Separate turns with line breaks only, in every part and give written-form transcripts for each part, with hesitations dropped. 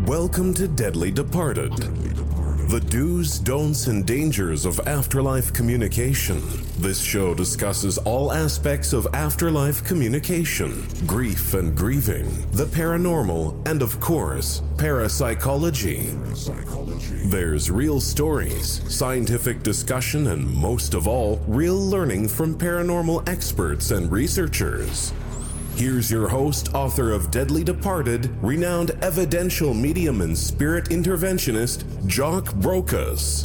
Welcome to Deadly Departed. The do's, don'ts, and dangers of afterlife communication. This show discusses all aspects of afterlife communication, grief and grieving, the paranormal, and of course, parapsychology. There's real stories, scientific discussion, and most of all, real learning from paranormal experts and researchers. Here's your host, author of Deadly Departed, renowned evidential medium and spirit interventionist, Jock Brokus.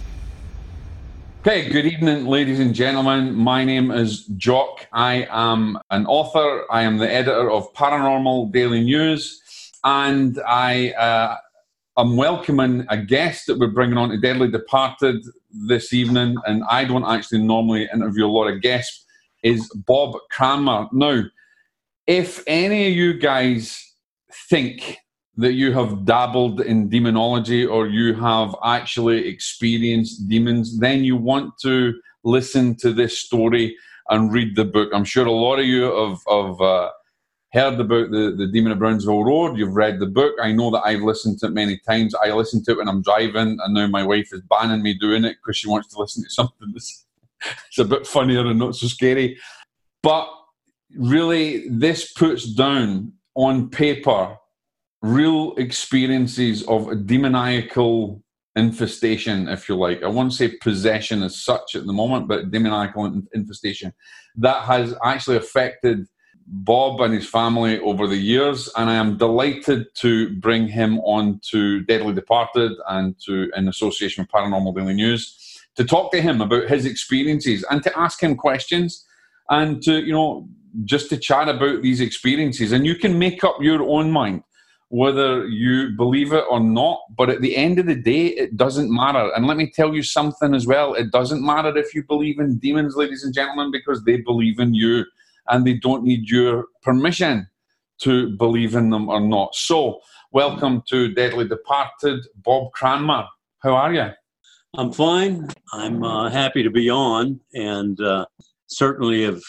Okay, good evening, ladies and gentlemen. My name is Jock. I am an author. I am the editor of Paranormal Daily News, and I am welcoming a guest that we're bringing on to Deadly Departed this evening, and I don't actually normally interview a lot of guests, is Bob Cranmer. Now, if any of you guys think that you have dabbled in demonology or you have actually experienced demons, then you want to listen to this story and read the book. I'm sure a lot of you have heard about the Demon of Brownsville Road. You've read the book. I know that I've listened to it many times. I listen to it when I'm driving, and now my wife is banning me doing it because she wants to listen to something that's it's a bit funnier and not so scary. But really, this puts down on paper real experiences of demoniacal infestation, if you like. I won't say possession as such at the moment, but demoniacal infestation that has actually affected Bob and his family over the years. And I am delighted to bring him on to Deadly Departed and in association with Paranormal Daily News to talk to him about his experiences and to ask him questions and to, just to chat about these experiences. And you can make up your own mind whether you believe it or not, but at the end of the day, it doesn't matter. And let me tell you something as well. It doesn't matter if you believe in demons, ladies and gentlemen, because they believe in you and they don't need your permission to believe in them or not. So, welcome to Deadly Departed, Bob Cranmer. How are you?
I'm fine. I'm happy to be on, and certainly have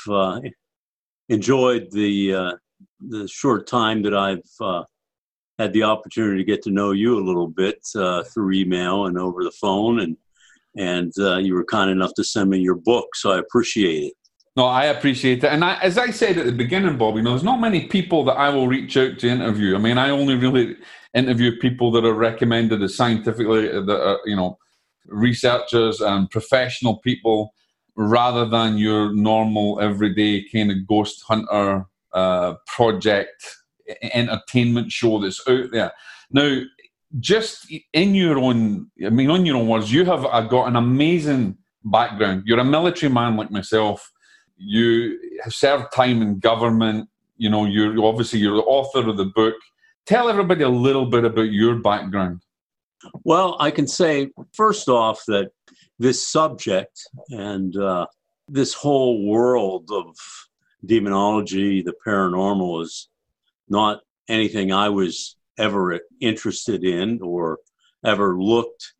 enjoyed the short time that I've had the opportunity to get to know you a little bit through email and over the phone, and you were kind enough to send me your book, so I appreciate it.
No, I appreciate it. And as I said at the beginning, Bob, there's not many people that I will reach out to interview. I mean, I only really interview people that are recommended as scientifically, that are, researchers and professional people, rather than your normal, everyday kind of ghost hunter project entertainment show that's out there. Now, just in your own, on your own words, you have got an amazing background. You're a military man like myself. You have served time in government. You're the author of the book. Tell everybody a little bit about your background.
Well, I can say, first off, that this subject and this whole world of demonology, the paranormal, is not anything I was ever interested in or ever looked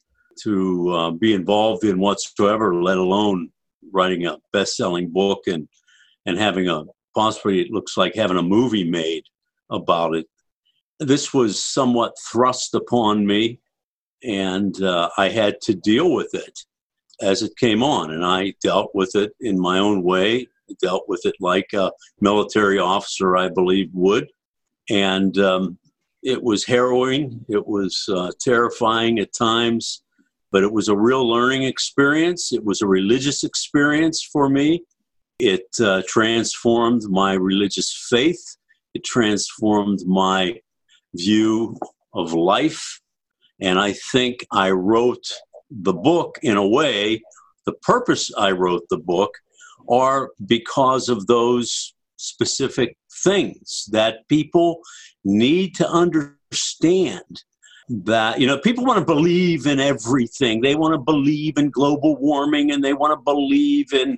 to be involved in whatsoever, let alone writing a best-selling book and having possibly it looks like having a movie made about it. This was somewhat thrust upon me, and I had to deal with it as it came on, and I dealt with it in my own way, dealt with it like a military officer, I believe, would. And it was harrowing. It was terrifying at times, but it was a real learning experience. It was a religious experience for me. It transformed my religious faith. It transformed my view of life. And I think I wrote the book in a way, the purpose I wrote the book are because of those specific things that people need to understand. That, people want to believe in everything. They want to believe in global warming, and they want to believe in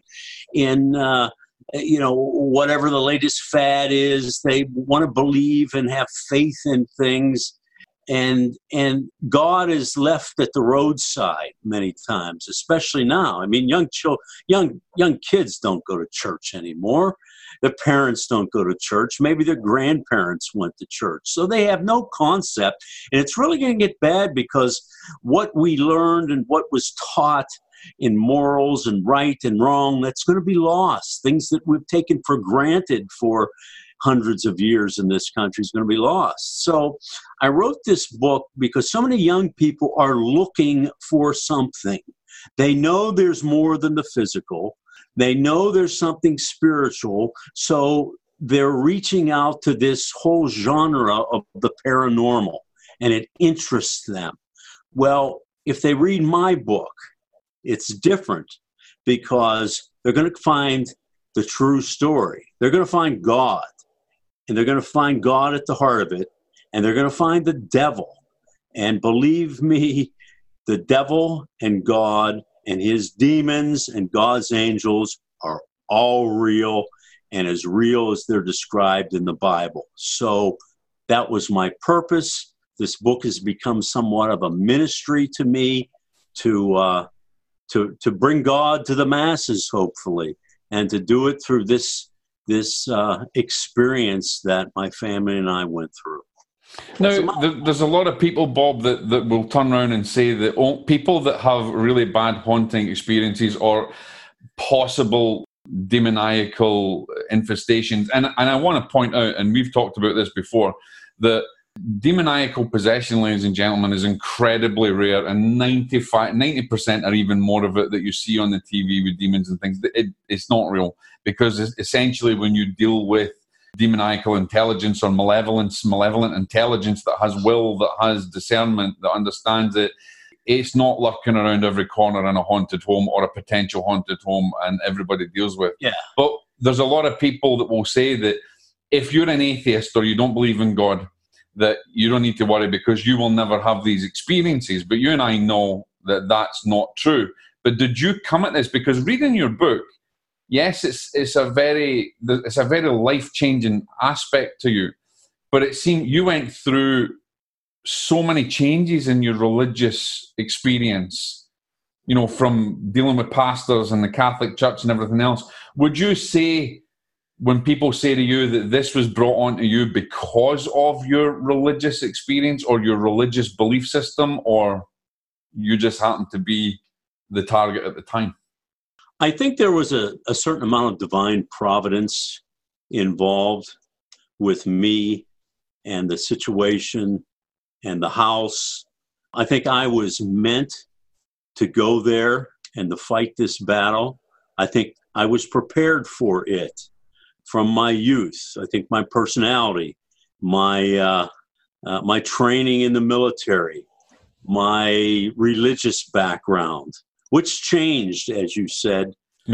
whatever the latest fad is. They want to believe and have faith in things. And God is left at the roadside many times, especially now. I mean, young kids don't go to church anymore. Their parents don't go to church. Maybe their grandparents went to church. So they have no concept. And it's really going to get bad because what we learned and what was taught in morals and right and wrong, that's going to be lost. Things that we've taken for granted for hundreds of years in this country is going to be lost. So I wrote this book because so many young people are looking for something. They know there's more than the physical. They know there's something spiritual. So they're reaching out to this whole genre of the paranormal, and it interests them. Well, if they read my book, it's different because they're going to find the true story. They're going to find God, and they're going to find God at the heart of it, and they're going to find the devil. And believe me, the devil and God and his demons and God's angels are all real and as real as they're described in the Bible. So that was my purpose. This book has become somewhat of a ministry to me to bring God to the masses, hopefully, and to do it through this experience that my family and I went through.
Now, there's a lot of people, Bob, that will turn around and say that people that have really bad haunting experiences or possible demoniacal infestations, and I want to point out, and we've talked about this before, that demoniacal possession, ladies and gentlemen, is incredibly rare, and 90% or even more of it that you see on the TV with demons and things, it's not real, because essentially when you deal with demoniacal intelligence or malevolent intelligence that has will, that has discernment, that understands it, it's not lurking around every corner in a haunted home or a potential haunted home and everybody deals with.
Yeah.
But there's a lot of people that will say that if you're an atheist or you don't believe in God, that you don't need to worry because you will never have these experiences. But you and I know that that's not true. But did you come at this? Because reading your book, yes, it's a very life-changing aspect to you. But it seemed you went through so many changes in your religious experience, you know, from dealing with pastors and the Catholic Church and everything else. Would you say, when people say to you that this was brought onto you because of your religious experience or your religious belief system, or you just happened to be the target at the time?
I think there was a certain amount of divine providence involved with me and the situation and the house. I think I was meant to go there and to fight this battle. I think I was prepared for it from my youth. I think my personality, my training in the military, my religious background, which changed, as you said,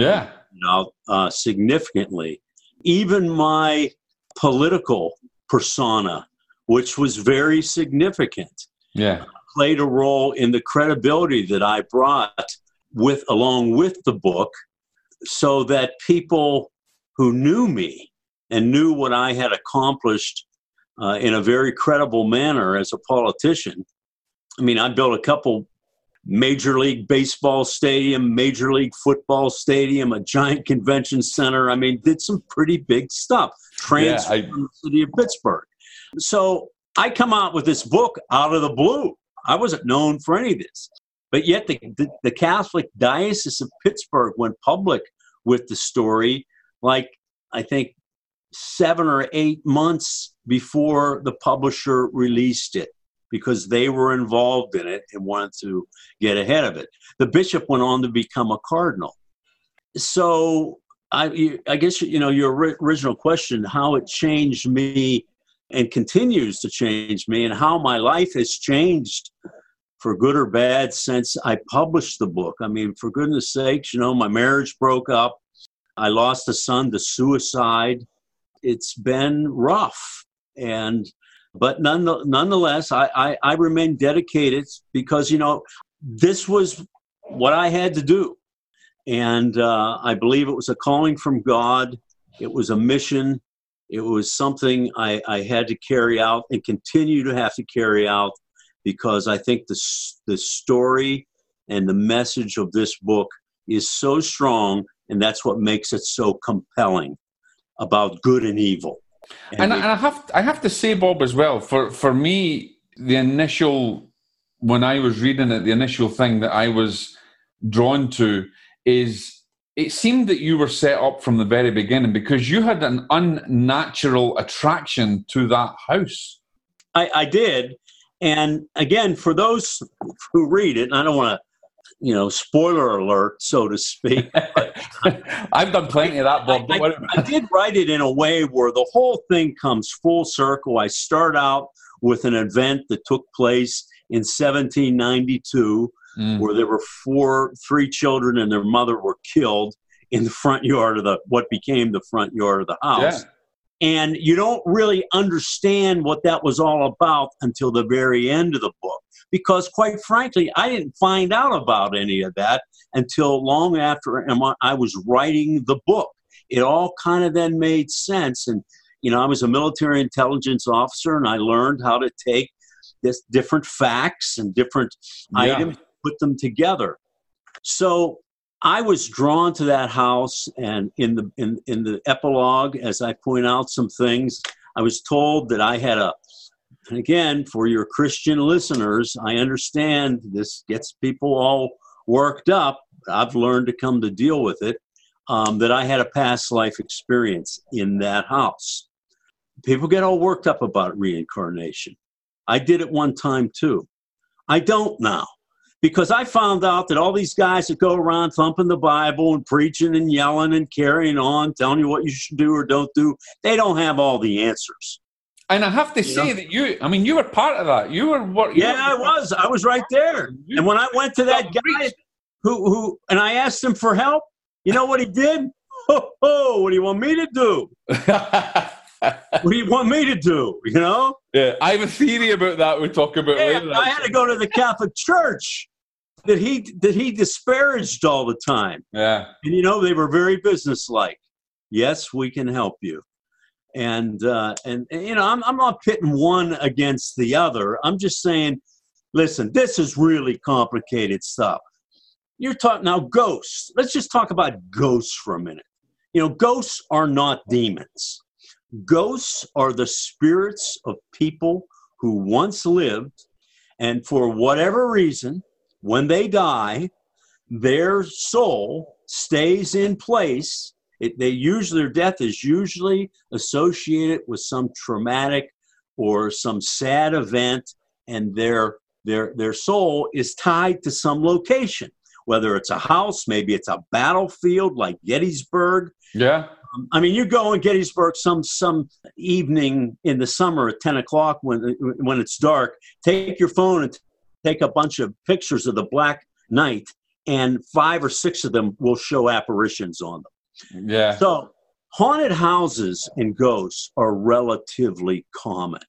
significantly. Even my political persona, which was very significant, played a role in the credibility that I brought along with the book, so that people who knew me and knew what I had accomplished in a very credible manner as a politician. I mean, I built a couple Major League Baseball stadium, Major League Football stadium, a giant convention center. I mean, did some pretty big stuff. Transferred from the city of Pittsburgh. So I come out with this book out of the blue. I wasn't known for any of this. But yet the Catholic Diocese of Pittsburgh went public with the story, like, I think 7 or 8 months before the publisher released it, because they were involved in it and wanted to get ahead of it. The bishop went on to become a cardinal. So I guess, you know, your original question, how it changed me and continues to change me, and how my life has changed for good or bad since I published the book. I mean, for goodness sakes, you know, my marriage broke up. I lost a son to suicide. It's been rough. But nonetheless, I remain dedicated because, you know, this was what I had to do. And I believe it was a calling from God. It was a mission. It was something I had to carry out and continue to have to carry out, because I think the story and the message of this book is so strong, and that's what makes it so compelling about good and evil.
And I have to say, Bob, as well, for me, the initial, when I was reading it, the initial thing that I was drawn to is, it seemed that you were set up from the very beginning because you had an unnatural attraction to that house.
I did. And again, for those who read it, and I don't want to, spoiler alert, so to speak. But
I've done plenty of that, Bob.
I did write it in a way where the whole thing comes full circle. I start out with an event that took place in 1792, where there were three children and their mother were killed in the front yard of what became the front yard of the house. Yeah. And you don't really understand what that was all about until the very end of the book. Because quite frankly, I didn't find out about any of that until long after I was writing the book. It all kind of then made sense. And, I was a military intelligence officer, and I learned how to take this different facts and different items, put them together. So I was drawn to that house, and in the epilogue, as I point out some things, I was told that I had and again, for your Christian listeners, I understand this gets people all worked up. I've learned to come to deal with it, that I had a past life experience in that house. People get all worked up about reincarnation. I did it one time too. I don't now, because I found out that all these guys that go around thumping the Bible and preaching and yelling and carrying on, telling you what you should do or don't do, they don't have all the answers.
And I have to say that you were part of that. You were what?
I was. I was right there. And when I went to that guy and I asked him for help, you know what he did? What do you want me to do? What do you want me to do?
Yeah, I have a theory about that. We'll talk about later.
I had to go to the Catholic Church that he disparaged all the time.
Yeah,
and they were very businesslike. Yes, we can help you. And I'm not pitting one against the other. I'm just saying, listen, this is really complicated stuff. You're talking now ghosts. Let's just talk about ghosts for a minute. Ghosts are not demons. Ghosts are the spirits of people who once lived, and for whatever reason, when they die, their soul stays in place. Their death is usually associated with some traumatic or some sad event, and their soul is tied to some location, whether it's a house, maybe it's a battlefield like Gettysburg.
Yeah.
You go in Gettysburg some evening in the summer at 10 o'clock when it's dark, take your phone and take a bunch of pictures of the Black Knight, and 5 or 6 of them will show apparitions on them.
Yeah.
So haunted houses and ghosts are relatively common.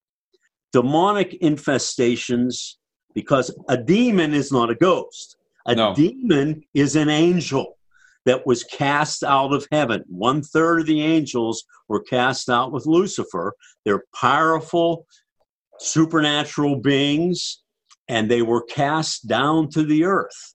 Demonic infestations, because a demon is not a ghost. A demon is an angel that was cast out of heaven. 1/3 of the angels were cast out with Lucifer. They're powerful, supernatural beings, and they were cast down to the earth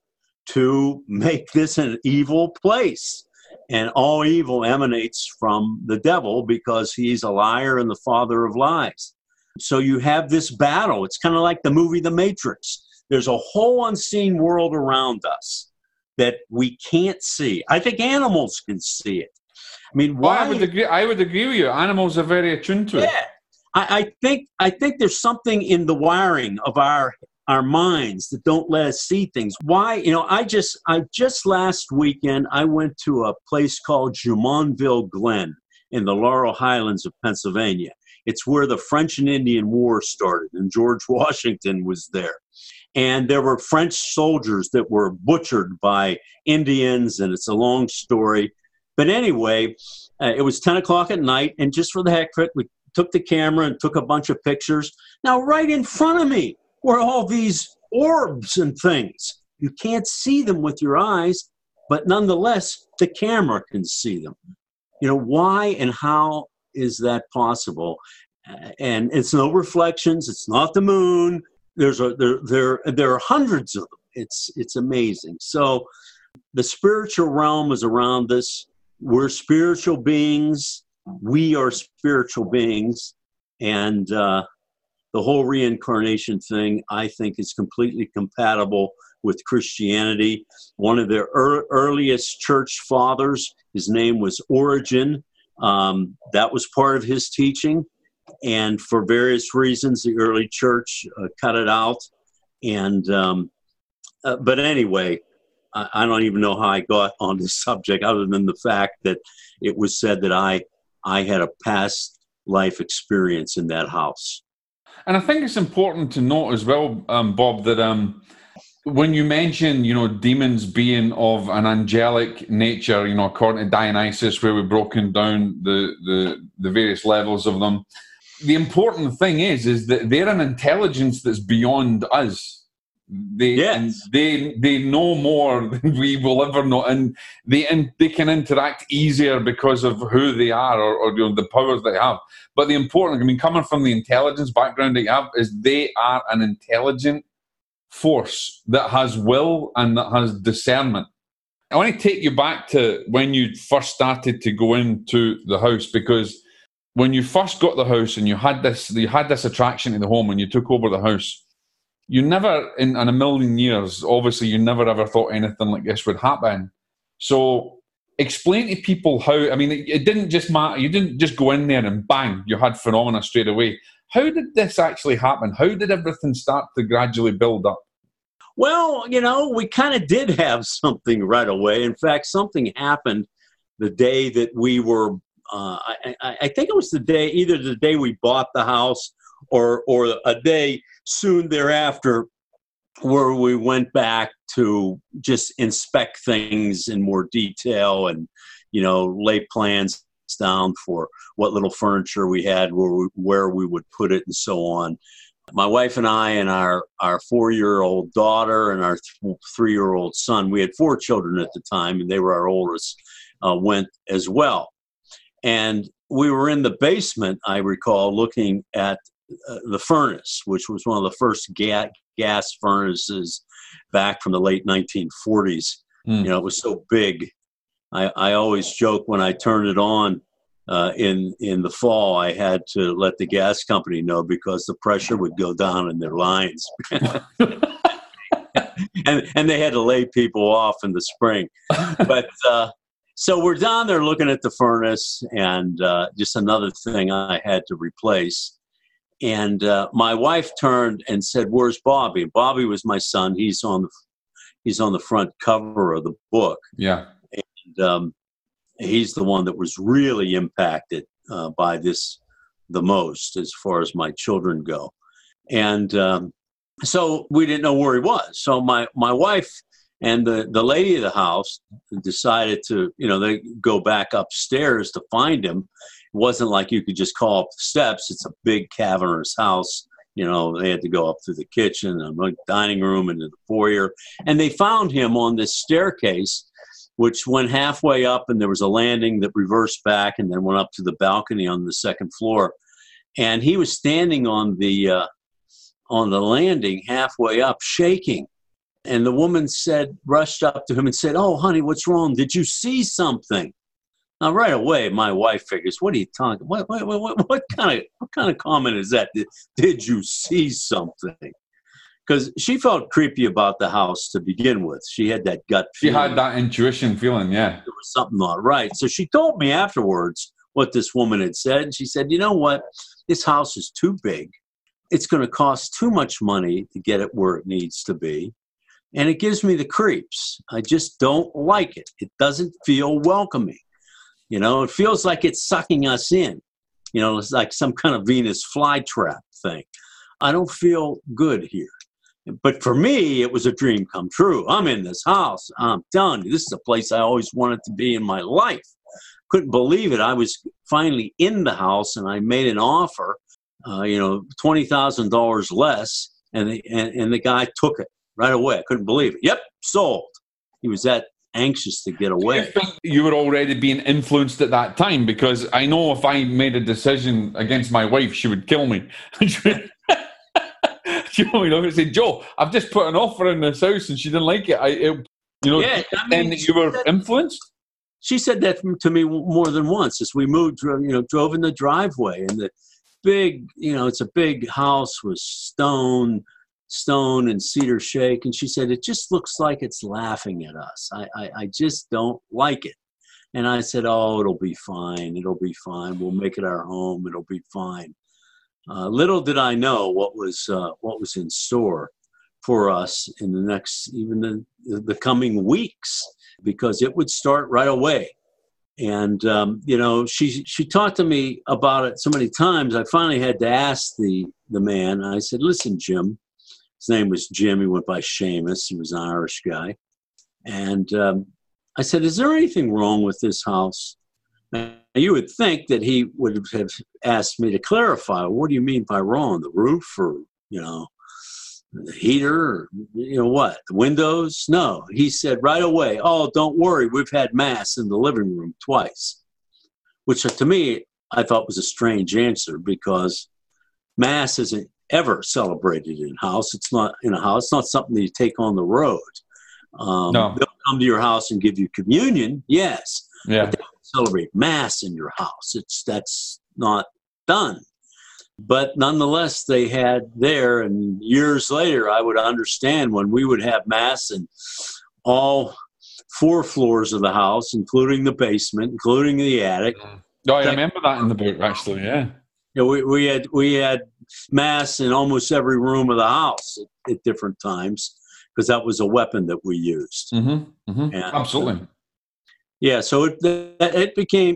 to make this an evil place. And all evil emanates from the devil because he's a liar and the father of lies. So you have this battle. It's kind of like the movie The Matrix. There's a whole unseen world around us that we can't see. I think animals can see it.
Why? I would agree with you. Animals are very attuned to it.
Yeah. I think there's something in the wiring of our minds that don't let us see things. Why? I just last weekend, I went to a place called Jumonville Glen in the Laurel Highlands of Pennsylvania. It's where the French and Indian War started, and George Washington was there. And there were French soldiers that were butchered by Indians, and it's a long story. But anyway, it was 10 o'clock at night, and just for the heck of it, we took the camera and took a bunch of pictures. Now, right in front of me were all these orbs and things. You can't see them with your eyes, but nonetheless, the camera can see them. Why and how is that possible? And it's no reflections. It's not the moon. There are hundreds of them. It's amazing. So the spiritual realm is around us. We're spiritual beings. We are spiritual beings. And the whole reincarnation thing, I think, is completely compatible with Christianity. One of the earliest church fathers, his name was Origen. That was part of his teaching. And for various reasons, the early church cut it out. And but anyway, I don't even know how I got on this subject, other than the fact that it was said that I had a past life experience in that house.
And I think it's important to note as well, Bob, that when you mention, demons being of an angelic nature, according to Dionysus, where we've broken down the various levels of them, the important thing is that they're an intelligence that's beyond us. They know more than we will ever know, and they can interact easier because of who they are or the powers they have. But the important, coming from the intelligence background that you have, is they are an intelligent force that has will and that has discernment. I want to take you back to when you first started to go into the house, because when you first got the house and you had this attraction to the home and you took over the house, you never, in a million years, obviously, you never ever thought anything like this would happen. So explain to people how, it didn't just matter. You didn't just go in there and bang, you had phenomena straight away. How did this actually happen? How did everything start to gradually build up?
Well, we kind of did have something right away. In fact, something happened the day that we were, I think it was either the day we bought the house or a day soon thereafter, where we went back to just inspect things in more detail and, lay plans down for what little furniture we had, where we would put it, and so on. My wife and I and our 4-year-old daughter and our 3-year-old son, we had 4 children at the time, and they were our oldest, went as well. And we were in the basement, I recall, looking at the furnace, which was one of the first gas furnaces back from the late 1940s. It was so big. I always joke when I turned it on in the fall, I had to let the gas company know because the pressure would go down in their lines. and they had to lay people off in the spring. But so we're down there looking at the furnace, and just another thing I had to replace. And my wife turned and said, "Where's Bobby?" Bobby was my son. He's on the front cover of the book.
Yeah.
And he's the one that was really impacted by this the most, as far as my children go. And so we didn't know where he was. So my wife and the lady of the house decided to, they go back upstairs to find him. It wasn't like you could just call up the steps. It's a big cavernous house. They had to go up through the kitchen and the dining room into the foyer. And they found him on this staircase, which went halfway up, and there was a landing that reversed back and then went up to the balcony on the second floor. And he was standing on the landing halfway up, shaking. And the woman rushed up to him and said, "Oh, honey, what's wrong? Did you see something?" Now, right away, my wife figures, "What are you talking? What kind of comment is that? Did you see something?" Because she felt creepy about the house to begin with. She had that gut feeling.
She had that intuition feeling, yeah.
There was something not right. So she told me afterwards what this woman had said. And she said, "You know what? This house is too big. It's going to cost too much money to get it where it needs to be. And it gives me the creeps. I just don't like it. It doesn't feel welcoming. It feels like it's sucking us in. It's like some kind of Venus flytrap thing. I don't feel good here." But for me, it was a dream come true. I'm in this house. I'm telling you, this is a place I always wanted to be in my life. Couldn't believe it. I was finally in the house, and I made an offer, $20,000 less, and the guy took it right away. I couldn't believe it. Yep, sold. He was that anxious to get
Do
away.
you think you were already being influenced at that time? Because I know if I made a decision against my wife, she would kill me. I said, Joe, I've just put an offer in this house and she didn't like it.
Yeah,
and you were influenced?
She said that to me more than once as we moved, drove in the driveway, and the big, it's a big house with stone and cedar shake. And she said, it just looks like it's laughing at us. I just don't like it. And I said, oh, it'll be fine. It'll be fine. We'll make it our home. It'll be fine. Little did I know what was in store for us in the next, even the coming weeks, because it would start right away. And, she talked to me about it so many times, I finally had to ask the man. I said, listen, Jim, his name was Jim. He went by Seamus. He was an Irish guy. And I said, is there anything wrong with this house? Now, you would think that he would have asked me to clarify, what do you mean by wrong? The roof or, the heater or, what? The windows? No. He said right away, oh, don't worry. We've had Mass in the living room twice, which to me, I thought was a strange answer because Mass isn't ever celebrated in house. It's not in a house. It's not something that you take on the road.
No.
They'll come to your house and give you communion. Yes.
Yeah.
But they don't celebrate Mass in your house. That's not done. But nonetheless, they had there, and years later, I would understand when we would have Mass in all 4 floors of the house, including the basement, including the attic.
Oh, I remember that in the book, actually, yeah.
We had Mass in almost every room of the house at different times because that was a weapon that we used.
Mm-hmm, mm-hmm.
And,
absolutely.
Yeah, so it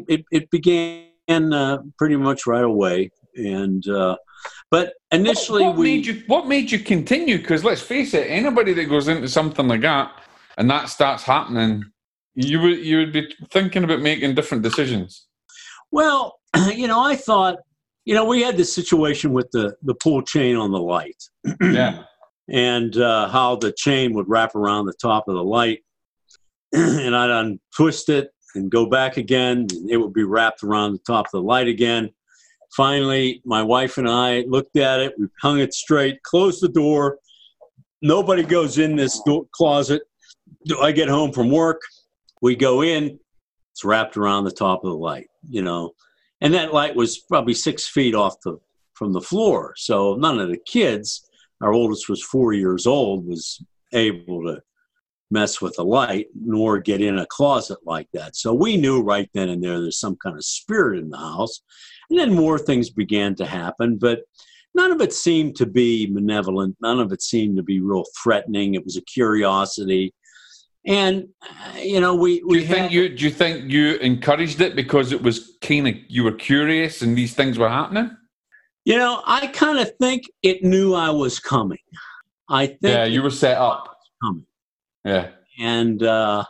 began pretty much right away. And but initially,
what made you continue? Because let's face it, anybody that goes into something like that and that starts happening, you would be thinking about making different decisions.
Well, I thought, we had this situation with the pull chain on the light,
yeah,
and how the chain would wrap around the top of the light, and I'd untwist it and go back again, and it would be wrapped around the top of the light again. Finally, my wife and I looked at it. We hung it straight, closed the door. Nobody goes in this closet. I get home from work. We go in. It's wrapped around the top of the light, And that light was probably 6 feet from the floor. So none of the kids, our oldest was 4 years old, was able to mess with the light nor get in a closet like that. So we knew right then and there's some kind of spirit in the house. And then more things began to happen, but none of it seemed to be malevolent. None of it seemed to be real threatening. It was a curiosity. And, do
you think you encouraged it because it was you were curious and these things were happening?
I kind of think it knew I was coming. I think.
Yeah, you were set up.
Coming.
Yeah.
And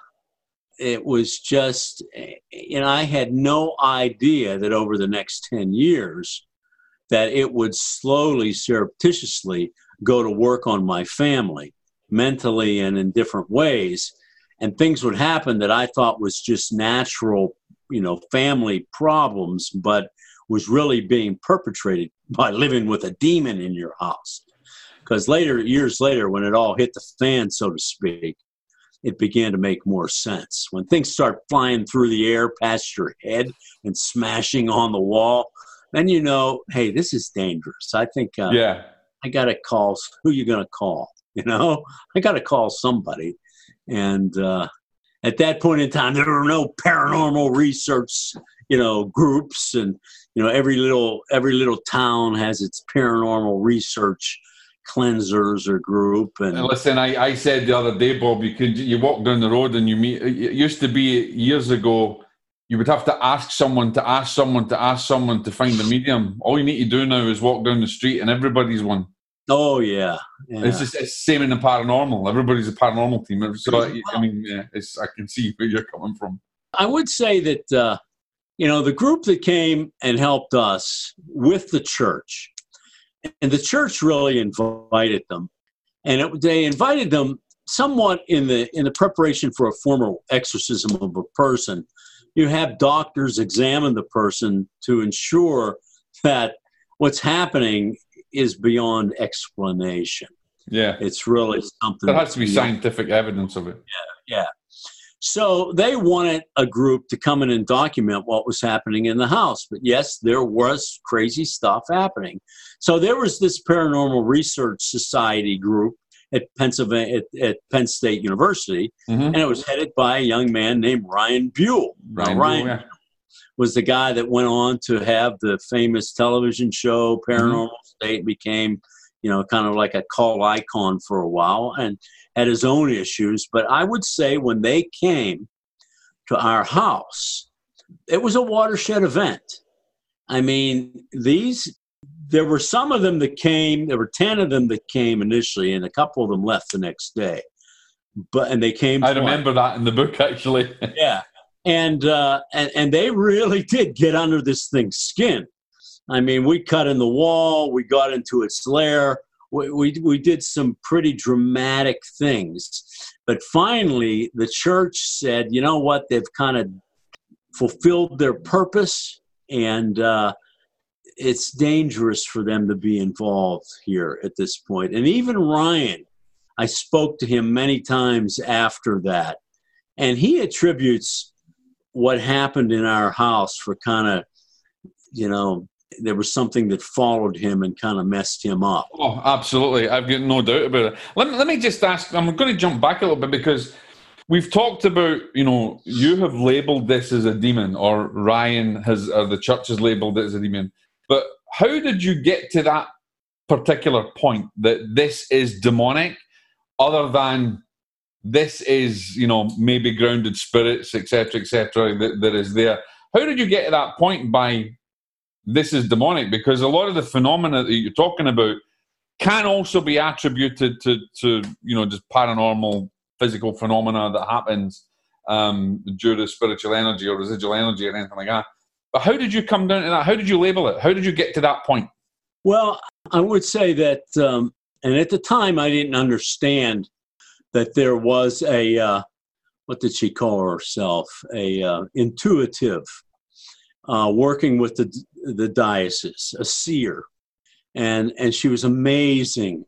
it was just, I had no idea that over the next 10 years that it would slowly, surreptitiously go to work on my family mentally and in different ways. And things would happen that I thought was just natural, family problems, but was really being perpetrated by living with a demon in your house. Because years later, when it all hit the fan, so to speak, it began to make more sense. When things start flying through the air past your head and smashing on the wall, then hey, this is dangerous. I think I got to call. Who are you going to call? I got to call somebody. And at that point in time, there were no paranormal research, groups, and every little town has its paranormal research cleansers or group. And
listen, I said the other day, Bob, you walk down the road and you meet. It used to be years ago, you would have to ask someone to ask someone to ask someone to find a medium. All you need to do now is walk down the street and everybody's one.
Oh yeah.
It's the same in the paranormal. Everybody's a paranormal team. So I can see where you're coming from.
I would say that the group that came and helped us with the church. And the church really invited them. And they invited them somewhat in the preparation for a formal exorcism of a person, you have doctors examine the person to ensure that what's happening is beyond explanation.
Yeah.
It's really something.
There has to be scientific evidence of it.
Yeah. So they wanted a group to come in and document what was happening in the house. But yes, there was crazy stuff happening. So there was this Paranormal Research Society group at Pennsylvania, at Penn State University, and it was headed by a young man named Ryan Buell. Ryan was the guy that went on to have the famous television show Paranormal State, became, kind of like a cult icon for a while, and had his own issues. But I would say when they came to our house, it was a watershed event. I mean, there were some of them that came, there were 10 of them that came initially, and a couple of them left the next day. And they came.
I remember that in the book, actually.
Yeah. And they really did get under this thing's skin. I mean, we cut in the wall, we got into its lair, we did some pretty dramatic things. But finally, the church said, you know what, they've kind of fulfilled their purpose, and it's dangerous for them to be involved here at this point. And even Ryan, I spoke to him many times after that, and he attributes what happened in our house for kind of, there was something that followed him and kind of messed him up.
Oh, absolutely. I've got no doubt about it. Let me just ask, I'm going to jump back a little bit, because we've talked about, you have labeled this as a demon, or Ryan has, or the church has labeled it as a demon. But how did you get to that particular point that this is demonic, other than this is, maybe grounded spirits, etc., that is there? How did you get to that point by this is demonic? Because a lot of the phenomena that you're talking about can also be attributed to just paranormal, physical phenomena that happens due to spiritual energy or residual energy or anything like that. But how did you come down to that? How did you label it? How did you get to that point?
Well, I would say that, and at the time I didn't understand that there was a, what did she call herself? A intuitive, working with the diocese, a seer. And she was amazing.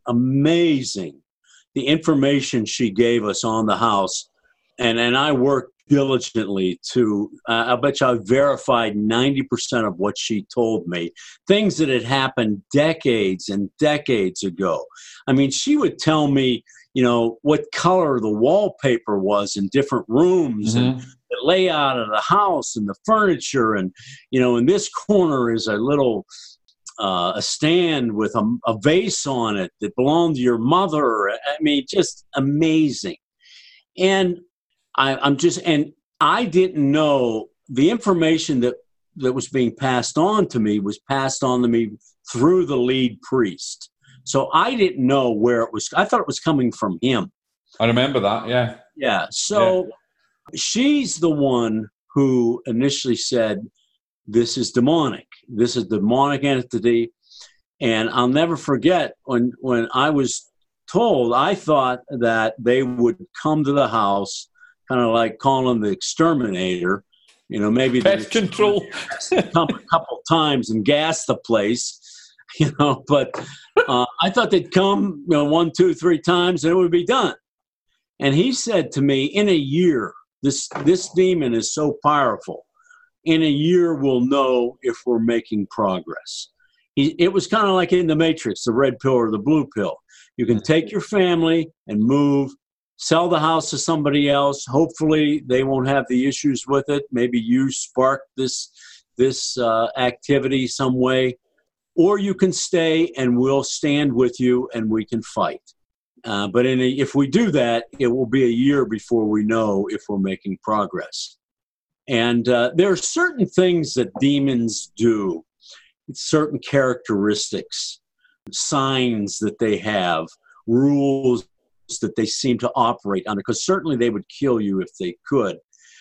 The information she gave us on the house. And I worked diligently to, I bet you I verified 90% of what she told me. Things that had happened decades and decades ago. I mean, she would tell me, what color the wallpaper was in different rooms, and the layout of the house and the furniture. And, in this corner is a little, a stand with a vase on it that belonged to your mother. I mean, just amazing. And I didn't know the information that was being passed on to me was passed on to me through the lead priest. So I didn't know where it was. I thought it was coming from him.
I remember that. Yeah.
Yeah. So she's the one who initially said, this is demonic. This is a demonic entity. And I'll never forget when I was told, I thought that they would come to the house, kind of like calling the exterminator, maybe
pest control
come a couple times and gas the place, but I thought they'd come 1, 2, 3 times and it would be done. And he said to me, in a year, this demon is so powerful. In a year, we'll know if we're making progress. It was kind of like in the Matrix, the red pill or the blue pill. You can take your family and move, sell the house to somebody else. Hopefully they won't have the issues with it. Maybe you sparked this activity some way. Or you can stay and we'll stand with you and we can fight. But if we do that, it will be a year before we know if we're making progress. And there are certain things that demons do, certain characteristics, signs that they have, rules that they seem to operate under, because certainly they would kill you if they could.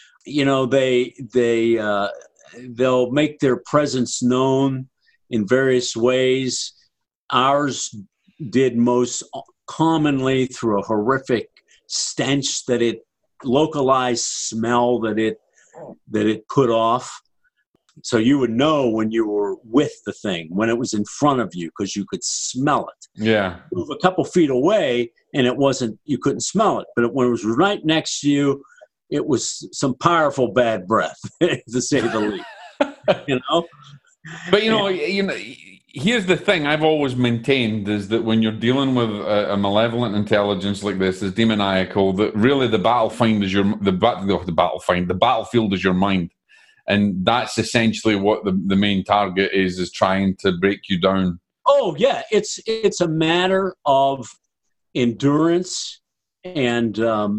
They'll make their presence known in various ways. Ours did most commonly through a horrific stench that it, localized smell that it put off. So you would know when you were with the thing, when it was in front of you, because you could smell it.
Yeah.
Move a couple feet away and you couldn't smell it. But when it was right next to you, it was some powerful bad breath, to say the least. You know?
But, you know, here's the thing I've always maintained is that when you're dealing with a malevolent intelligence like this, is demoniacal, that really the battlefield is the battlefield is your mind. And that's essentially what the main target is trying to break you down.
Oh, yeah. It's a matter of endurance and,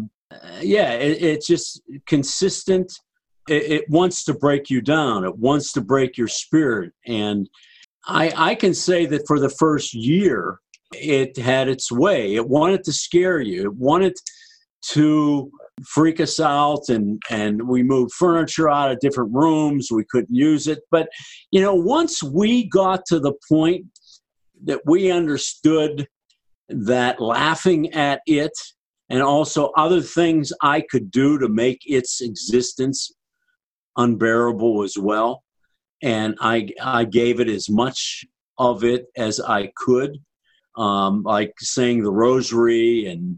it's just consistent. It wants to break you down. It wants to break your spirit. And I can say that for the first year, it had its way. It wanted to scare you. It wanted to freak us out, and we moved furniture out of different rooms. We couldn't use it. But, you know, once we got to the point that we understood that laughing at it and also other things I could do to make its existence unbearable as well, and I gave it as much of it as I could. Like saying the rosary, and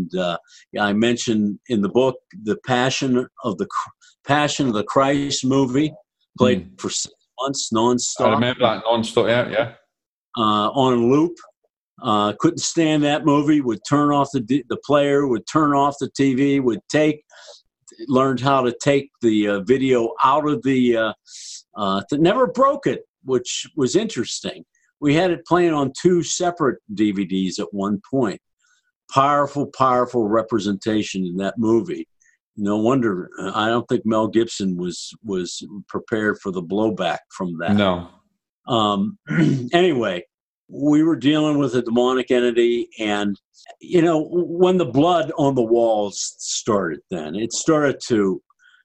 I mentioned in the book the Passion of the Christ movie, played for 6 months nonstop.
I remember that nonstop. Yeah.
On loop. Couldn't stand that movie. Would turn off the player. Would turn off the TV. Learned how to take the video out of the. Never broke it, which was interesting. We had it playing on 2 separate DVDs at one point. Powerful representation in that movie. No wonder I don't think Mel Gibson was prepared for the blowback from that.
No.
Anyway, we were dealing with a demonic entity, and you know, when the blood on the walls started, then it started to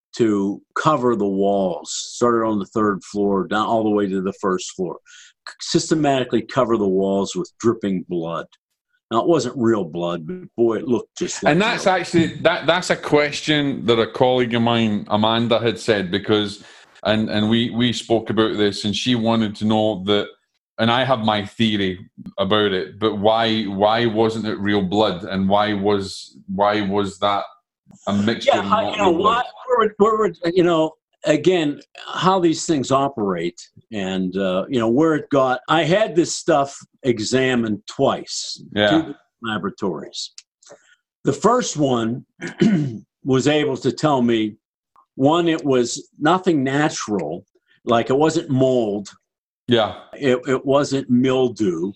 cover the walls. Started on the 3rd floor, down all the way to the 1st floor. Systematically cover the walls with dripping blood. Now, it wasn't real blood, but boy, it looked just like.
And that's actually that's a question that a colleague of mine, Amanda, had said, because and we spoke about this, and she wanted to know that, and I have my theory about it, but why wasn't it real blood, and why was that a mixture?
Yeah, you know what? You know, again, how these things operate, and you know where it got. I had this stuff examined twice, 2 laboratories. The first one was able to tell me, one, it was nothing natural, like it wasn't mold.
Yeah,
it wasn't mildew.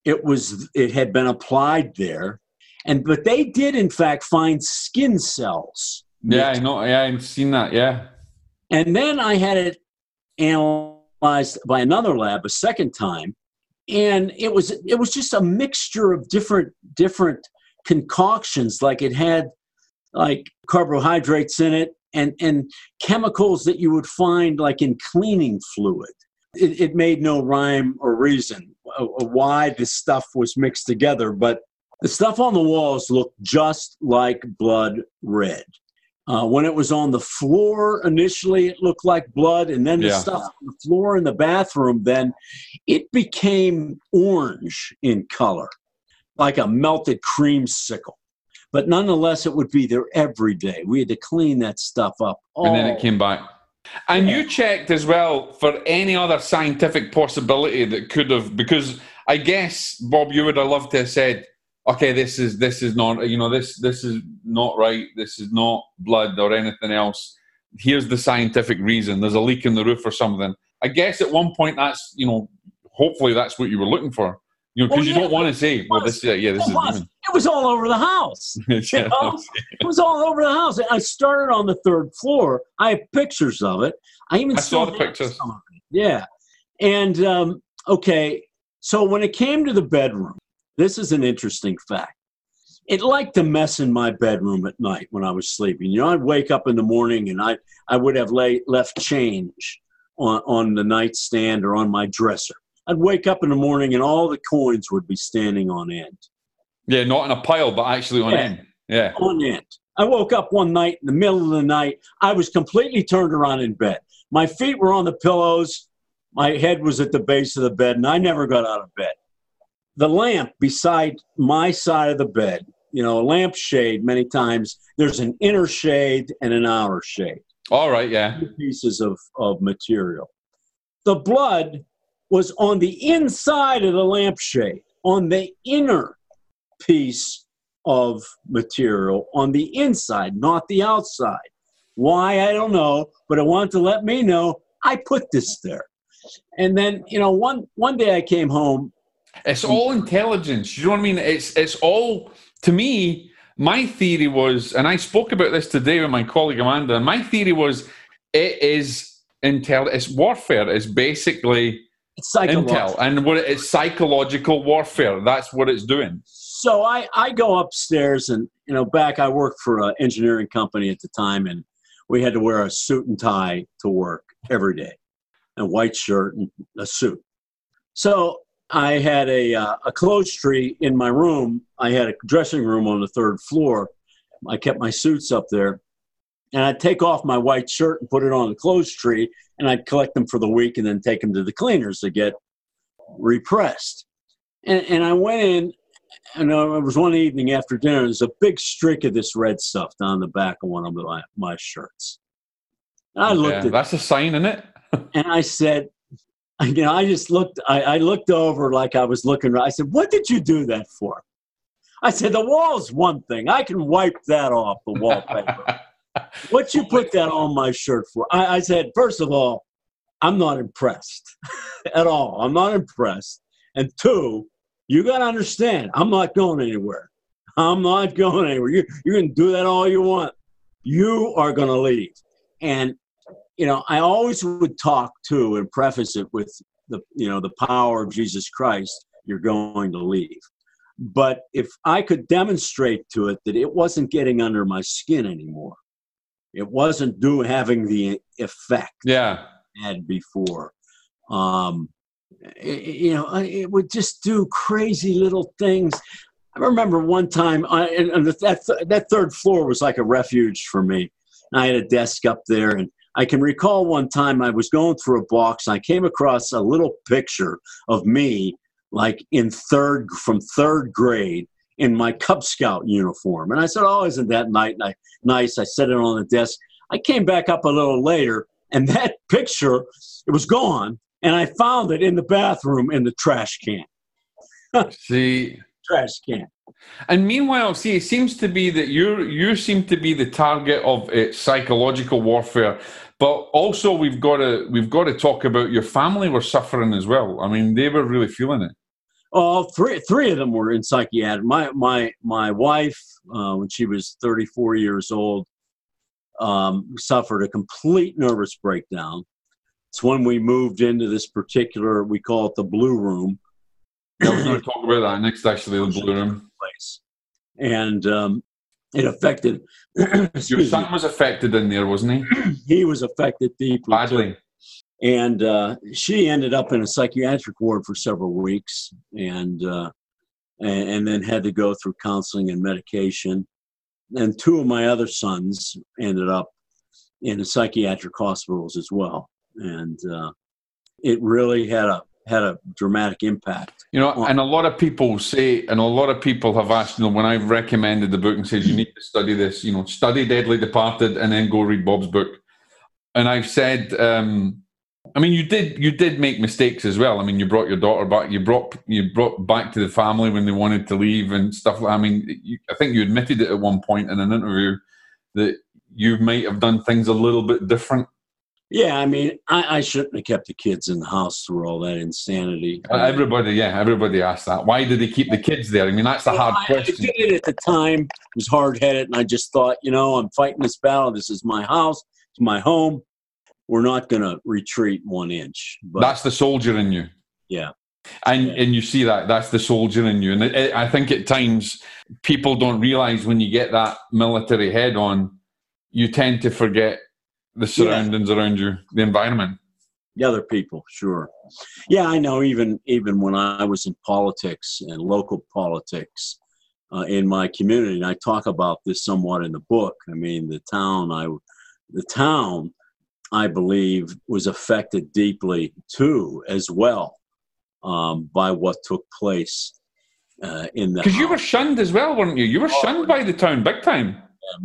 It had been applied there, but they did in fact find skin cells.
Yeah, I know. Yeah, I've seen that. Yeah.
And then I had it analyzed by another lab a second time, and it was just a mixture of different concoctions. Like it had like carbohydrates in it and chemicals that you would find like in cleaning fluid. It made no rhyme or reason why this stuff was mixed together, but the stuff on the walls looked just like blood red. When it was on the floor, initially it looked like blood, and then the stuff on the floor in the bathroom, then it became orange in color, like a melted creamsicle. But nonetheless, it would be there every day. We had to clean that stuff up.
And then it came back. And you checked as well for any other scientific possibility that could have, because I guess, Bob, you would have loved to have said, okay, this is not, you know, this is not right. This is not blood or anything else. Here's the scientific reason. There's a leak in the roof or something. I guess at one point that's, you know, hopefully that's what you were looking for. You know, because you don't want to say, well, this is demon.
It was all over the house. You know? It was all over the house. I started on the 3rd floor. I have pictures of it. I
saw the pictures.
Yeah. And, okay, so when it came to the bedroom, this is an interesting fact. It liked to mess in my bedroom at night when I was sleeping. You know, I'd wake up in the morning and I would have left change on the nightstand or on my dresser. I'd wake up in the morning and all the coins would be standing on end.
Yeah, not in a pile, but actually on end. Yeah.
On end. I woke up one night in the middle of the night. I was completely turned around in bed. My feet were on the pillows. My head was at the base of the bed, and I never got out of bed. The lamp beside my side of the bed, a lampshade, many times, there's an inner shade and an outer shade.
All right, yeah.
2 pieces of material. The blood was on the inside of the lampshade, on the inner piece of material, on the inside, not the outside. Why, I don't know, but it wanted to let me know I put this there. And then, one day I came home.
It's all intelligence. You know what I mean? It's all, to me, my theory was, and I spoke about this today with my colleague Amanda, and my theory was it is it's warfare. It's basically intel. And it's psychological warfare. That's what it's doing.
So I go upstairs and, I worked for an engineering company at the time, and we had to wear a suit and tie to work every day, and a white shirt and a suit. So I had a clothes tree in my room. I had a dressing room on the 3rd floor. I kept my suits up there, and I'd take off my white shirt and put it on the clothes tree, and I'd collect them for the week and then take them to the cleaners to get repressed. And I went in, and it was one evening after dinner. There's a big streak of this red stuff down the back of one of my shirts. And I looked at
that's a sign, isn't it?
And I said, I just looked, I looked over like I was looking. I said, what did you do that for? I said, the wall's one thing. I can wipe that off the wallpaper. What you put that on my shirt for? I said, first of all, I'm not impressed at all. I'm not impressed. And 2, you got to understand, I'm not going anywhere. I'm not going anywhere. You can do that all you want. You are going to leave. And, I always would talk to and preface it with the power of Jesus Christ, you're going to leave. But if I could demonstrate to it that it wasn't getting under my skin anymore, it wasn't having the effect it had before. It would just do crazy little things. I remember one time, that 3rd floor was like a refuge for me. I had a desk up there, and I can recall one time I was going through a box, and I came across a little picture of me, like from 3rd grade, in my Cub Scout uniform. And I said, oh, isn't that nice? I set it on the desk. I came back up a little later, and that picture, it was gone. And I found it in the bathroom in the trash can.
See?
Trash can.
And meanwhile, it seems to be that you seem to be the target of psychological warfare, but also we've got to talk about your family were suffering as well. I mean, they were really feeling it.
Oh, three of them were in psychiatric. My wife, when she was 34 years old, suffered a complete nervous breakdown. It's when we moved into this particular, we call it the Blue Room.
We're going to talk about that next, actually, the Blue Room.
Place. And it affected...
Your son was affected in there, wasn't he?
He was affected deeply.
Badly.
And she ended up in a psychiatric ward for several weeks and then had to go through counseling and medication. And 2 of my other sons ended up in psychiatric hospitals as well. And it really had a dramatic impact.
And a lot of people say, and a lot of people have asked, when I've recommended the book and said, you need to study this, study Deadly Departed and then go read Bob's book. And I've said, you did make mistakes as well. I mean, you brought your daughter back, you brought back to the family when they wanted to leave and stuff like that. I mean, I think you admitted it at one point in an interview that you might have done things a little bit different.
Yeah, I mean, I shouldn't have kept the kids in the house through all that insanity.
Everybody asked that. Why did they keep the kids there? I mean, that's the hard question.
I did it at the time. I was hard-headed, and I just thought, I'm fighting this battle. This is my house. It's my home. We're not going to retreat 1 inch. But
that's the soldier in you.
Yeah.
And you see that's the soldier in you. And I think at times people don't realize when you get that military head on, you tend to forget the surroundings around you, the environment.
The other people, sure. Yeah, I know even when I was in politics and local politics, in my community. And I talk about this somewhat in the book. I mean, the town, I believe, was affected deeply too, as well, by what took place in the.
Because you were shunned as well, weren't you? You were shunned by the town, big time.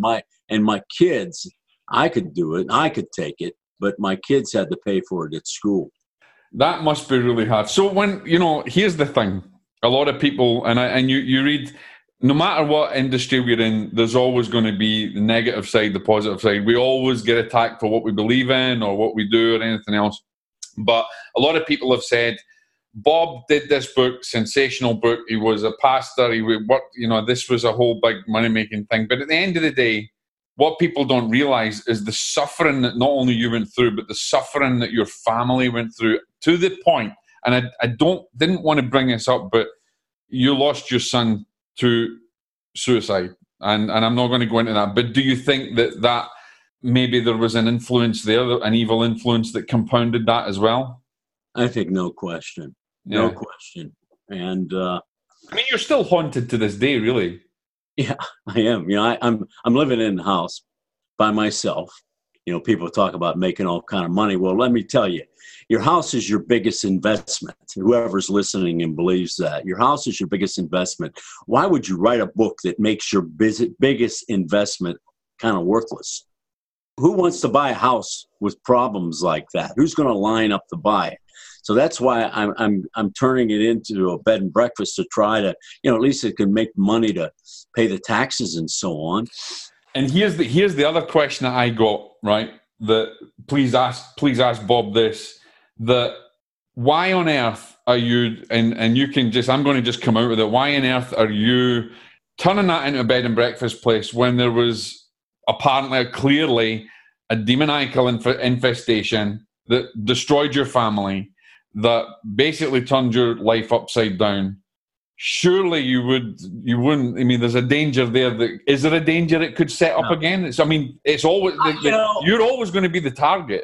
My kids, I could do it, I could take it, but my kids had to pay for it at school.
That must be really hard. So when, here's the thing. A lot of people, and you read, no matter what industry we're in, there's always going to be the negative side, the positive side. We always get attacked for what we believe in or what we do or anything else. But a lot of people have said, Bob did this book, sensational book. He was a pastor. He worked, this was a whole big money-making thing. But at the end of the day, what people don't realize is the suffering that not only you went through, but the suffering that your family went through, to the point, and I didn't want to bring this up, but you lost your son to suicide. And I'm not going to go into that. But do you think that maybe there was an influence there, an evil influence that compounded that as well?
I think no question. No question. And
you're still haunted to this day, really.
Yeah, I am. I'm living in the house by myself. People talk about making all kind of money. Well, let me tell you, your house is your biggest investment. Whoever's listening and believes that. Your house is your biggest investment. Why would you write a book that makes your biggest investment kind of worthless? Who wants to buy a house with problems like that? Who's going to line up to buy it? So that's why I'm turning it into a bed and breakfast to try to, at least it can make money to pay the taxes and so on.
And here's the other question that I got, right? That please ask Bob this. That why on earth are you, and you can I'm going to just come out with it. Why on earth are you turning that into a bed and breakfast place when there was apparently, clearly, a demoniacal infestation that destroyed your family, that basically turned your life upside down? Surely you wouldn't. I mean, there's a danger there. Is there a danger it could set up again? It's always you're always going to be the target.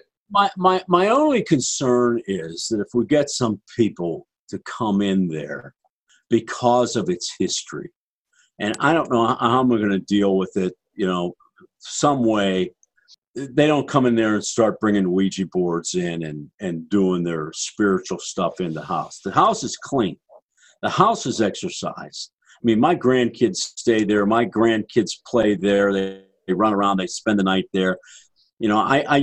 My only concern is that if we get some people to come in there because of its history, and I don't know how I'm going to deal with it, some way, they don't come in there and start bringing Ouija boards in and doing their spiritual stuff in the house. The house is clean. The house is exercised. I mean, my grandkids stay there. My grandkids play there. They run around. They spend the night there. I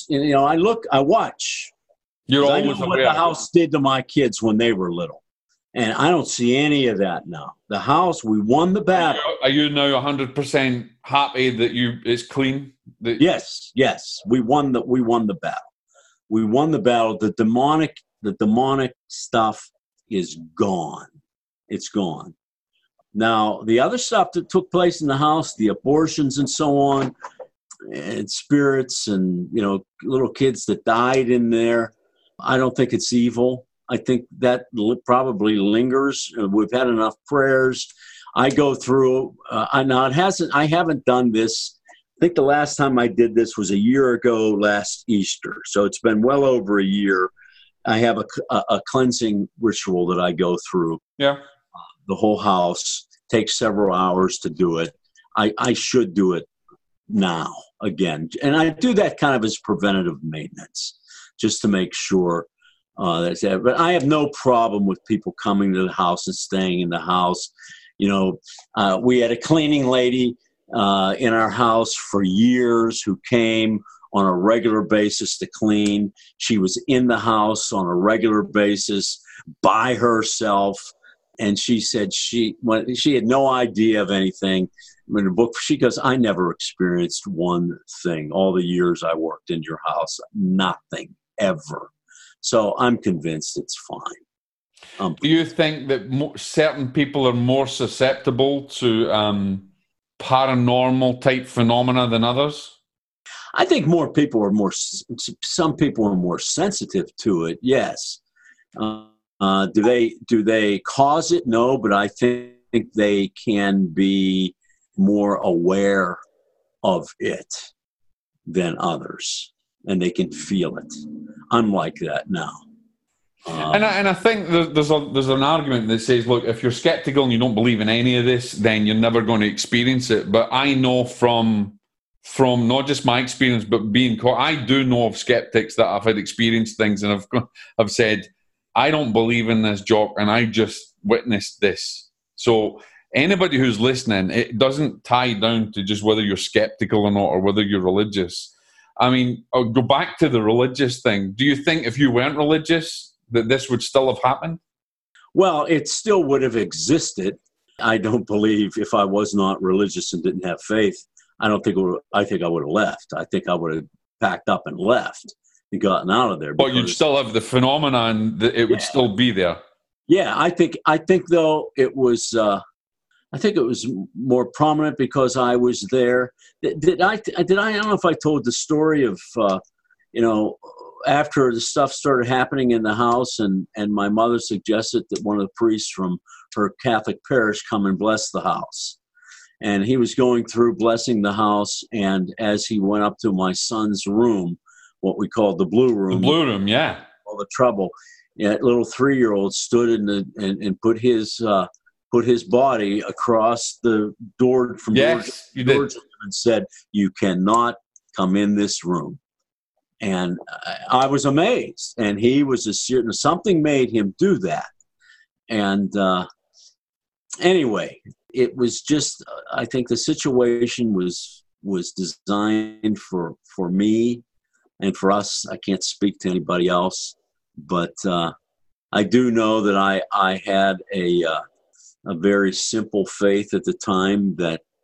watch.
You're
I
always
know what the house did to my kids when they were little. And I don't see any of that now. The house, we won the battle.
Are you now 100% happy that it's clean?
Yes. We won the battle. We won the battle. The demonic stuff is gone. It's gone. Now, the other stuff that took place in the house, the abortions and so on, and spirits and, little kids that died in there, I don't think it's evil. I think that probably lingers. We've had enough prayers. I go through, I haven't done this. I think the last time I did this was a year ago last Easter. So it's been well over a year. I have a cleansing ritual that I go through.
Yeah.
The whole house takes several hours to do it. I should do it now again. And I do that kind of as preventative maintenance, just to make sure that's it. But I have no problem with people coming to the house and staying in the house. We had a cleaning lady in our house for years who came on a regular basis to clean. She was in the house on a regular basis by herself. And she said she had no idea of anything. In the book, she goes, I never experienced one thing. All the years I worked in your house, nothing, ever. So I'm convinced it's fine.
Do you think that certain people are more susceptible to paranormal type phenomena than others?
I think some people are more sensitive to it, yes. Do they cause it? No, but I think they can be more aware of it than others, and they can feel it. I'm like that now.
And I think there's an argument that says, look, if you're skeptical and you don't believe in any of this, then you're never going to experience it. But I know from not just my experience, but being caught, I do know of skeptics that have had experienced things and have said, I don't believe in this, Jock, and I just witnessed this. So anybody who's listening, it doesn't tie down to just whether you're skeptical or not, or whether you're religious. I mean, I'll go back to the religious thing. Do you think if you weren't religious, that this would still have happened?
Well, it still would have existed. I don't believe if I was not religious and didn't have faith, I think I would have left. I think I would have packed up and left and gotten out of there.
But you'd still have the phenomenon that it would still be there.
Yeah, I think though it was. I think it was more prominent because I was there. Did I? I don't know if I told the story of after the stuff started happening in the house, and my mother suggested that one of the priests from her Catholic parish come and bless the house. And he was going through blessing the house, and as he went up to my son's room, what we called the blue room.
The blue room, yeah.
All the trouble. Yeah, little 3-year-old stood and put his body across the door from
yes,
George and said, "You cannot come in this room." And I was amazed. And he was something made him do that. And anyway, it was just, I think the situation was designed for me and for us. I can't speak to anybody else, but I do know that I had a very simple faith at the time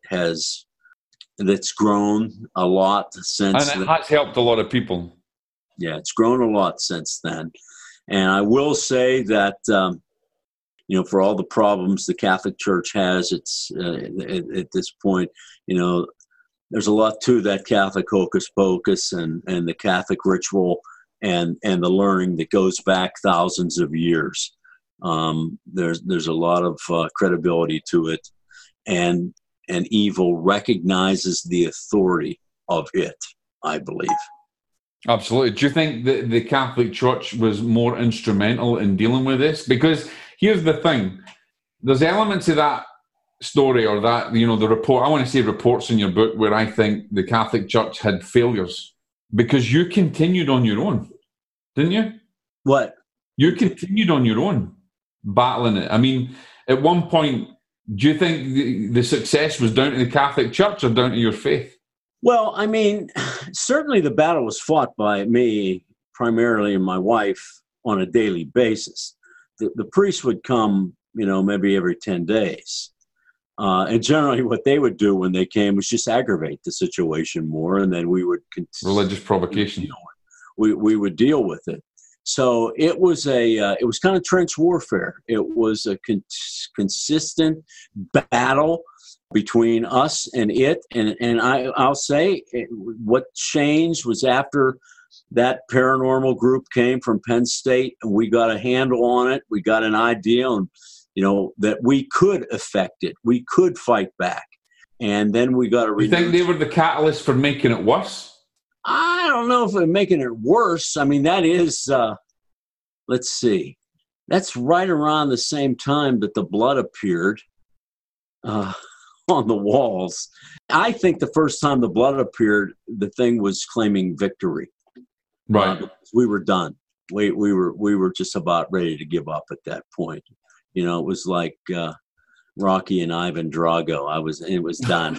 that's grown a lot since
then. And it has helped a lot of people.
Yeah, it's grown a lot since then. And I will say that, for all the problems the Catholic Church has, it's at this point, there's a lot to that Catholic hocus pocus and the Catholic ritual and the learning that goes back thousands of years. There's a lot of credibility to it, and evil recognizes the authority of it, I believe.
Absolutely. Do you think that the Catholic Church was more instrumental in dealing with this? Because here's the thing. There's elements of that story or that, the report, I want to say reports in your book where I think the Catholic Church had failures because you continued on your own, didn't you?
What?
You continued on your own, battling it. I mean, at one point, do you think the success was down to the Catholic Church or down to your faith?
Well, I mean, certainly the battle was fought by me, primarily, and my wife on a daily basis. The priest would come, maybe every 10 days. And generally what they would do when they came was just aggravate the situation more, and then we would...
Religious provocation.
We would deal with it. So it was kind of trench warfare. It was a consistent battle between us and it. And I'll say what changed was after that paranormal group came from Penn State, and we got a handle on it. We got an idea on, that we could affect it. We could fight back. And then we got to...
You think they were the catalyst for making it worse?
I don't know if they're making it worse. I mean, that is, let's see. That's right around the same time that the blood appeared on the walls. I think the first time the blood appeared, the thing was claiming victory.
Right.
We were done. We were just about ready to give up at that point. It was like Rocky and Ivan Drago. It was done.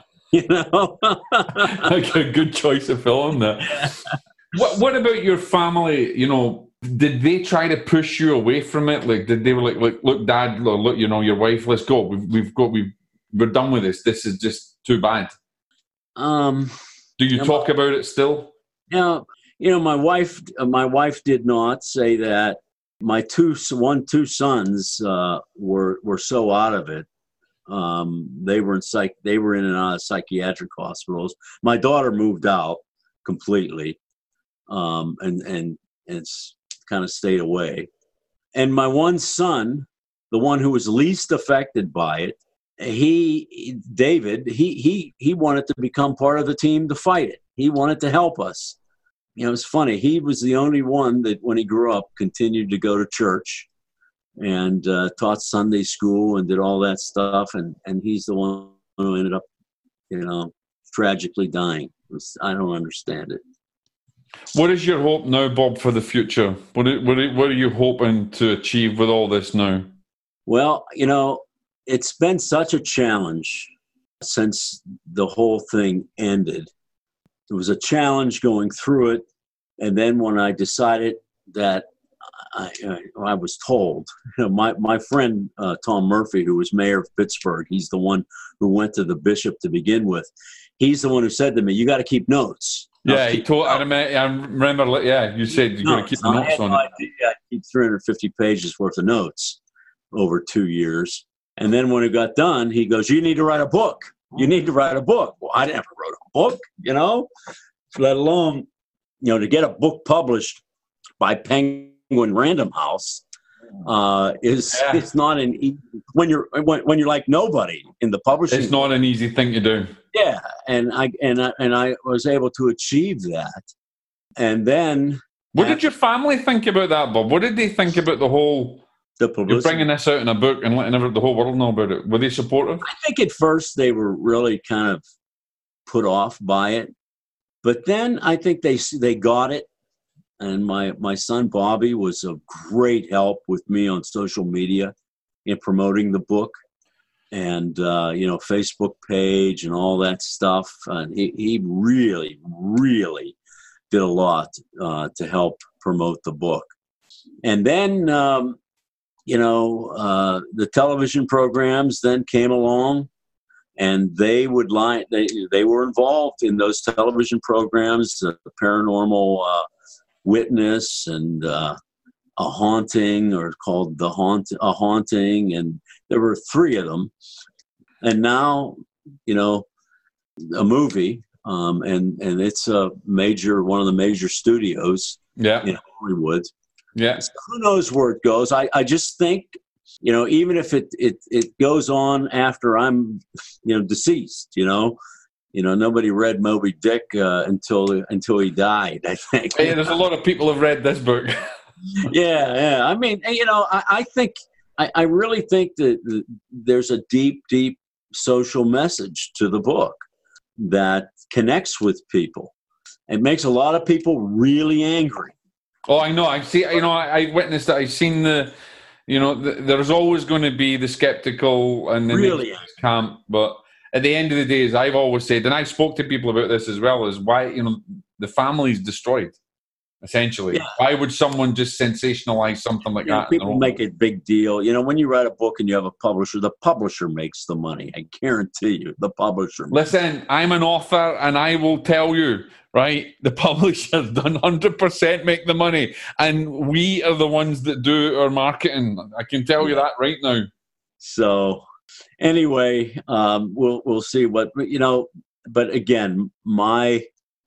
Like a good choice of film there. What about your family? Did they try to push you away from it? Like, did they were like, look, Dad, look, your wife, let's go. We're done with this. This is just too bad. Do you talk about it still?
My wife did not say that. My two sons were so out of it. They were in and out of psychiatric hospitals. My daughter moved out completely, and kind of stayed away. And my one son, the one who was least affected by it, David, he wanted to become part of the team to fight it. He wanted to help us. it's funny. He was the only one that, when he grew up, continued to go to church and taught Sunday school and did all that stuff. And he's the one who ended up, tragically dying. I don't understand it.
What is your hope now, Bob, for the future? What are you hoping to achieve with all this now?
Well, it's been such a challenge since the whole thing ended. It was a challenge going through it. And then when I decided that I was told, my friend, Tom Murphy, who was mayor of Pittsburgh, he's the one who went to the bishop to begin with. He's the one who said to me, you got to keep notes.
Yeah, I remember, you said you got to keep the notes on it.
I keep 350 pages worth of notes over 2 years. And then when it got done, he goes, you need to write a book. You need to write a book. Well, I never wrote a book, let alone, to get a book published by Penguin Random House it's not an easy, when you're like nobody in the publishing.
It's not an easy thing to do.
Yeah, and I was able to achieve that. And then,
what did your family think about that, Bob? What did they think about the publicity? You're bringing this out in a book and letting the whole world know about it. Were they supportive?
I think at first they were really kind of put off by it, but then I think they got it. And my son Bobby was a great help with me on social media in promoting the book, and Facebook page and all that stuff. And he really, really did a lot to help promote the book. And then the television programs then came along, and they were involved in those television programs, the Paranormal Witness and A Haunting, or called A Haunting, and there were 3 of them. And now, a movie, and it's one of the major studios in Hollywood.
Yeah.
So who knows where it goes? I just think, even if it goes on after I'm, deceased, nobody read Moby Dick until he died, I think.
Hey, there's a lot of people have read this book.
Yeah. I mean, I really think that there's a deep, deep social message to the book that connects with people. It makes a lot of people really angry.
Oh, I know. I see. I witnessed that. I've seen there's always going to be the skeptical and the
really
camp, but at the end of the day, as I've always said, and I spoke to people about this as well, is why, the family's destroyed, essentially. Yeah. Why would someone just sensationalize something like that?
People make a big deal. When you write a book and you have a publisher, the publisher makes the money. I guarantee you, the publisher.
Listen, I'm an author, and I will tell you, right, the publishers don't 100% make the money, and we are the ones that do our marketing. I can tell you that right now. So...
anyway, we'll see what, but again, my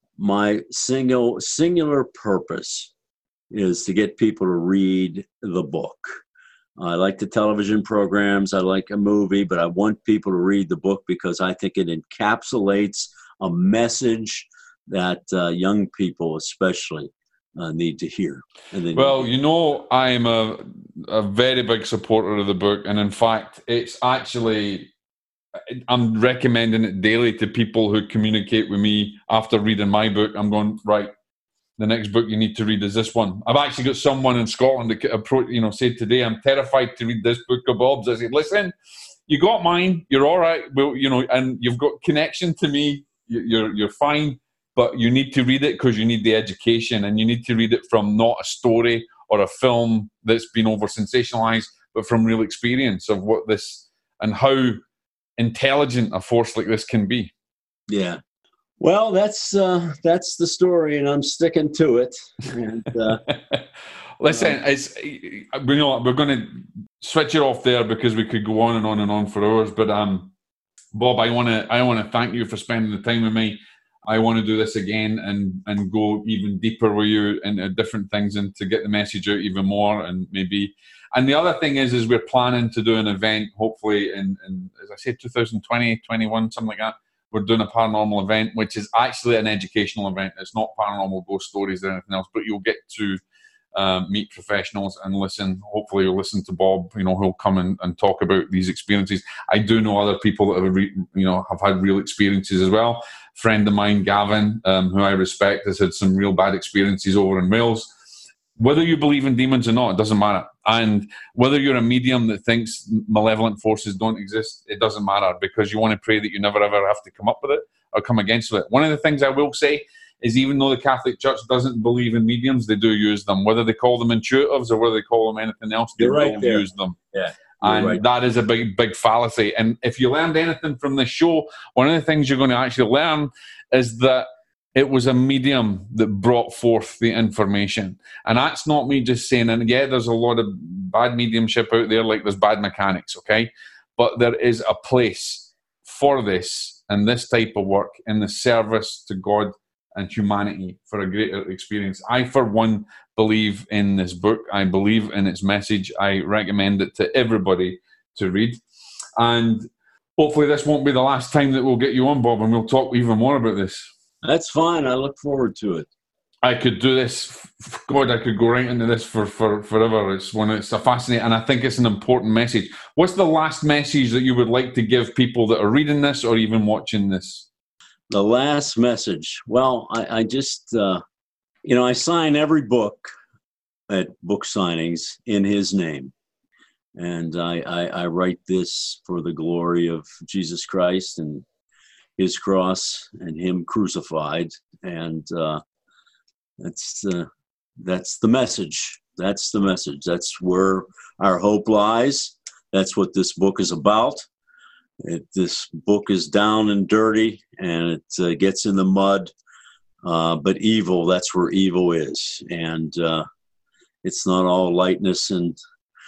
singular purpose is to get people to read the book. I like the television programs. I like a movie, but I want people to read the book because I think it encapsulates a message that young people especially need to hear.
Well, I am a very big supporter of the book, and in fact, it's actually, I'm recommending it daily to people who communicate with me after reading my book. I'm going, right, the next book you need to read is this one. I've actually got someone in Scotland that said today, I'm terrified to read this book of Bob's. I said, listen, you got mine, you're all right, well, and you've got connection to me, you're fine. But you need to read it because you need the education, and you need to read it from not a story or a film that's been over sensationalized, but from real experience of what this and how intelligent a force like this can be. Yeah.
Well, that's the story, and I'm sticking to it. And,
listen, we're going to switch it off there because we could go on and on and on for hours. But Bob, I want to thank you for spending the time with me. I want to do this again and go even deeper with you into different things and to get the message out even more. And the other thing is we're planning to do an event, hopefully in as I said, 2020, 21, something like that, we're doing a paranormal event, which is actually an educational event. It's not paranormal ghost stories or anything else, but you'll get to meet professionals and listen. Hopefully you'll listen to Bob, who'll come and talk about these experiences. I do know other people that have had real experiences as well. A friend of mine, Gavin, who I respect, has had some real bad experiences over in Wales. Whether you believe in demons or not, it doesn't matter. And whether you're a medium that thinks malevolent forces don't exist, it doesn't matter, because you want to pray that you never ever have to come up with it or come against it. One of the things I will say is, even though the Catholic Church doesn't believe in mediums, they do use them. Whether they call them intuitives or whether they call them anything else, they will use them.
Yeah.
And that is a big fallacy. And if you learned anything from this show, one of the things you're going to actually learn is that it was a medium that brought forth the information. And that's not me just saying, and yeah, there's a lot of bad mediumship out there, like there's bad mechanics, okay? But there is a place for this and this type of work in the service to God and humanity for a greater experience. I, for one, believe in this book. I believe in its message. I recommend it to everybody to read. And hopefully this won't be the last time that we'll get you on, Bob, and we'll talk even more about this.
That's fine. I look forward to it.
I could do this. God, I could go right into this for forever. It's a fascinating, and I think it's an important message. What's the last message that you would like to give people that are reading this or even watching this?
The last message. Well, I just, I sign every book at book signings in his name. And I write this for the glory of Jesus Christ and his cross and him crucified. And that's the message. That's the message. That's where our hope lies. That's what this book is about. This book is down and dirty, and it gets in the mud. But evil, that's where evil is. And it's not all lightness and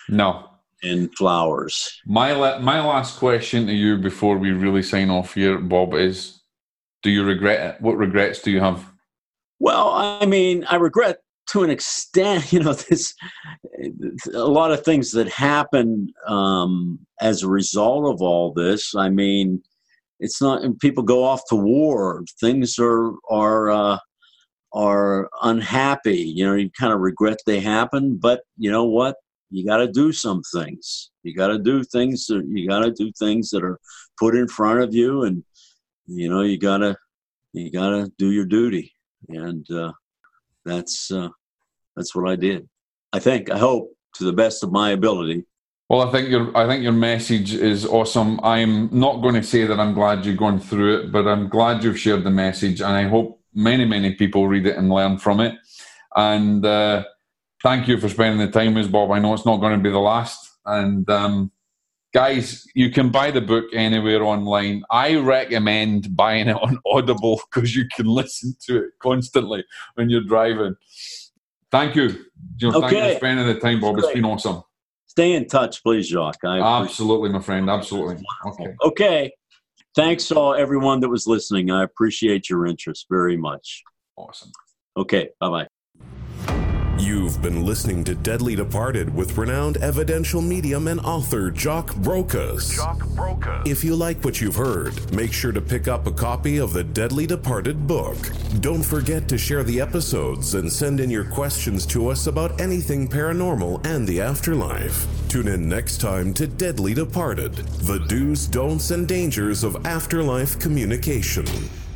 flowers. My
last question to you before we really sign off here, Bob, is, do you regret it? What regrets do you have?
Well, I mean, I regret to an extent, a lot of things that happen as a result of all this. I mean, it's not, people go off to war. Things are unhappy. You kind of regret they happen, but you know what? You got to do some things. You got to do things. You got to do things that are put in front of you, and you got to do your duty. And that's what I did. I hope, to the best of my ability.
Well, I think your message is awesome. I'm not going to say that I'm glad you've gone through it, but I'm glad you've shared the message, and I hope many people read it and learn from it. And thank you for spending the time with us, Bob. I know it's not going to be the last. And guys, you can buy the book anywhere online. I recommend buying it on Audible because you can listen to it constantly when you're driving. Thank you. Thank you for spending the time, Bob. It's been awesome.
Stay in touch, please, Jacques.
Absolutely, my friend. Absolutely.
Okay. Thanks to everyone that was listening. I appreciate your interest very much.
Awesome.
Okay. Bye-bye.
You've been listening to Deadly Departed with renowned evidential medium and author Jock Brokus. If you like what you've heard, make sure to pick up a copy of the Deadly Departed book. Don't forget to share the episodes and send in your questions to us about anything paranormal and the afterlife. Tune in next time to Deadly Departed, the do's, don'ts, and dangers of afterlife communication.